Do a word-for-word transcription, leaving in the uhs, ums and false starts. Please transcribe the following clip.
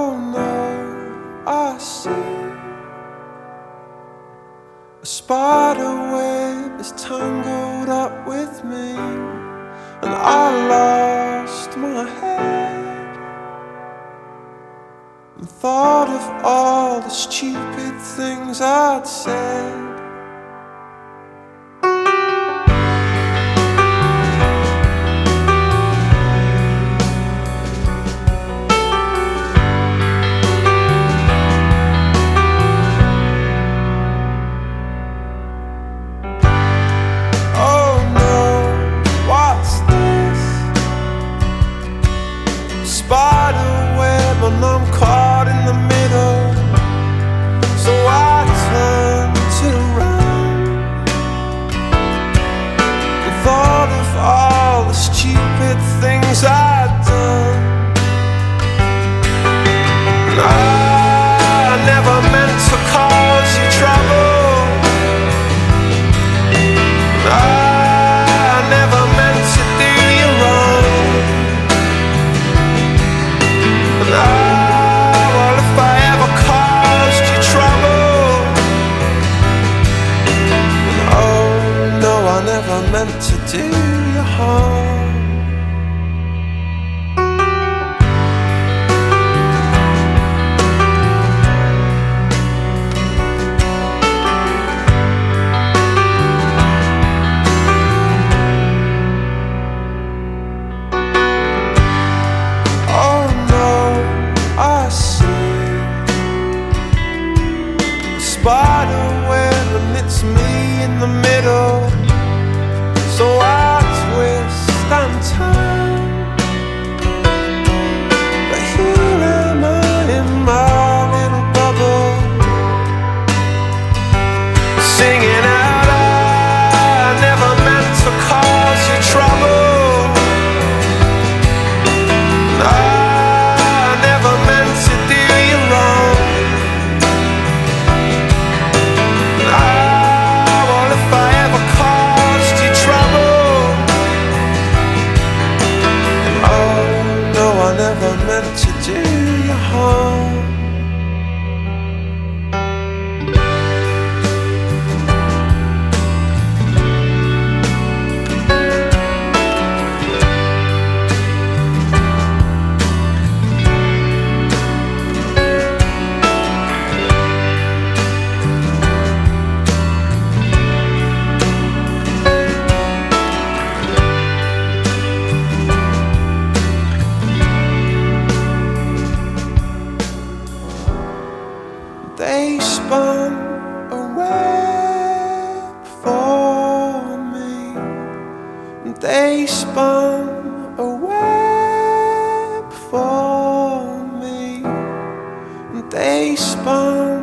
Oh no, I see a spider web is tangled up with me, and I lost my head and thought of all the stupid things I'd said. Spider web and I'm caught in the middle, so I turned it around and thought of all the stupid things I'd done. And I never meant to cause you trouble, and I never meant to do you wrong. Well, if I ever caused you trouble, oh no, I never meant to do you harm. Spider web and it's me in the middle, so I twist and turn, but here am I in my little bubble, singing out I never meant to cause you trouble, and I never meant to do you wrong. I never meant to do you harm. They spun a web for me. They spun a web for me. They spun